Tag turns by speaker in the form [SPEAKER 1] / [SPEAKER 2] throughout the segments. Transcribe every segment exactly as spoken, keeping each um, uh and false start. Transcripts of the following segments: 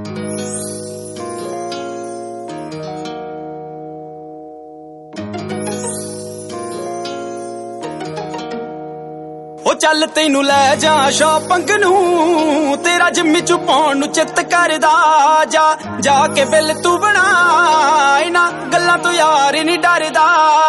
[SPEAKER 1] ओ चल तैनू लै जा शॉपिंग नू, तेरा जिम्मी चू पाउण नू चित करदा। जा जाके बिल तू बना, इन्हां गल्लां तो यार नहीं डरदा।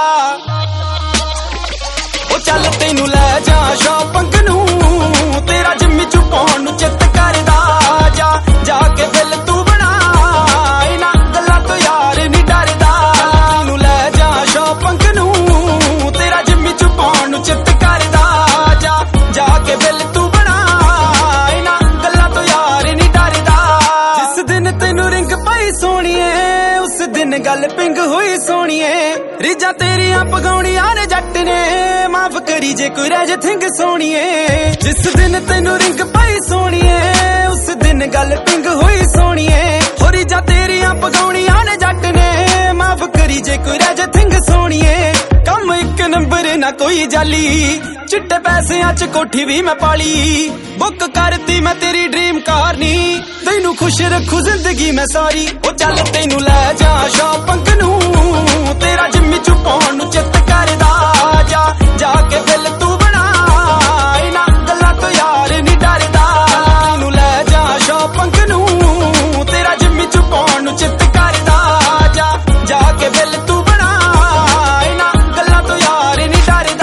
[SPEAKER 1] ओ चल तैनू लै जा शॉपिंग नू, तेरा जिम्मी चू पाउण नू चित करदा। जा जाके बिल तू बना, इन्हां गल्लां तो यार नहीं डरदा। तैनू लै जा शॉपिंग नू, तेरा जिम्मी चू पाउण नू चित करदा। जाके बिल तू बना, इन्हां गल्लां तो यार नहीं डरदा। जिस दिन तैनू रिंग पाई सोणीए, उस दिन गल पिंग हुई सोणीए। रीजा तेरियां पगाउणियां ने जट ने, माफ करी जे कोई रह जे थिंग सोणीए। जिस दिन तैनू रिंग पाई सोणीए, उस दिन गल पिंग हुई सोणीए। हो रीजा तेरियां पगाउणियां ने जट ने, माफ करी जे कोई रह जे थिंग सोणीए। कम एक नंबर ना कोई जाली, चिट्टे पैसियां च कोठी भी मैं पाली। बुक करती मैं तेरी ड्रीम कार नी, तैनू खुश रखू जिंदगी मैं सारी। ओ चल तैनू लै जा शॉपिंग नू, तेरा जिम्मी चू पाउण नू चित करदा। जा जाके बिल तू बना, इन्हां गल्लां तो यार नहीं डरदा। तैनू लै जा शॉपिंग नू, तेरा जिम्मी चू पाउण नू चित करदा। जा जाके बिल तू बना, इन्हां गल्लां तो यार नहीं डरदा।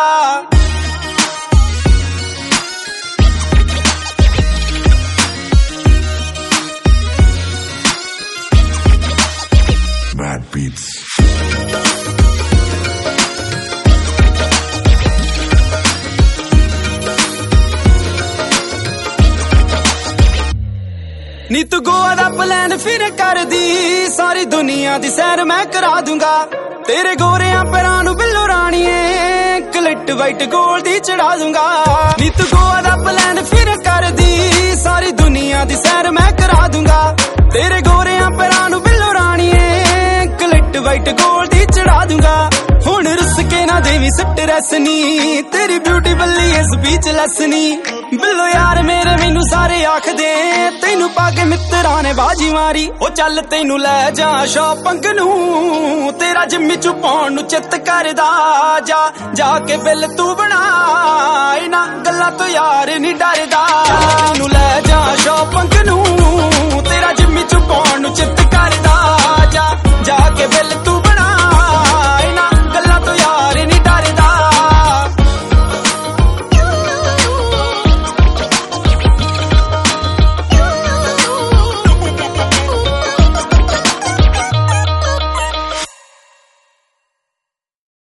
[SPEAKER 2] Bad beats.
[SPEAKER 1] नी तू गोवा दा प्लान फिर कर दी, सारी दुनिया दी सैर मैं करा दूंगा। तेरे गोरियां पैरां नू बिल्लो राणीए, क्लिट वाइट गोल्ड दी चढ़ा दूंगा। नी तू गोवा दा प्लान फिर कर दी, सारी दुनिया दी सैर मैं करा दूंगा। तेरे गोरियां पैरां नू बिल्लो राणीए, क्लिट वाइट गोल्ड दी चढ़ा दूंगा। हुण रुस के ना देवी सट रैसनी, तेरी ब्यूटी बल्ली इस बीच लसनी। बिल्लो यार मेरे मैनू सारे आख दे, तैनू पाके मित्तरां ने बाजी मारी। ओ चल तैनू लै जा शॉपिंग नू, तेरा जिम्मी चू पाउण नू चित करदा। जा जाके बिल तू बना, इन्हां गल्लां तो यार नहीं डरदा। तैनू लै जा शॉपिंग नू,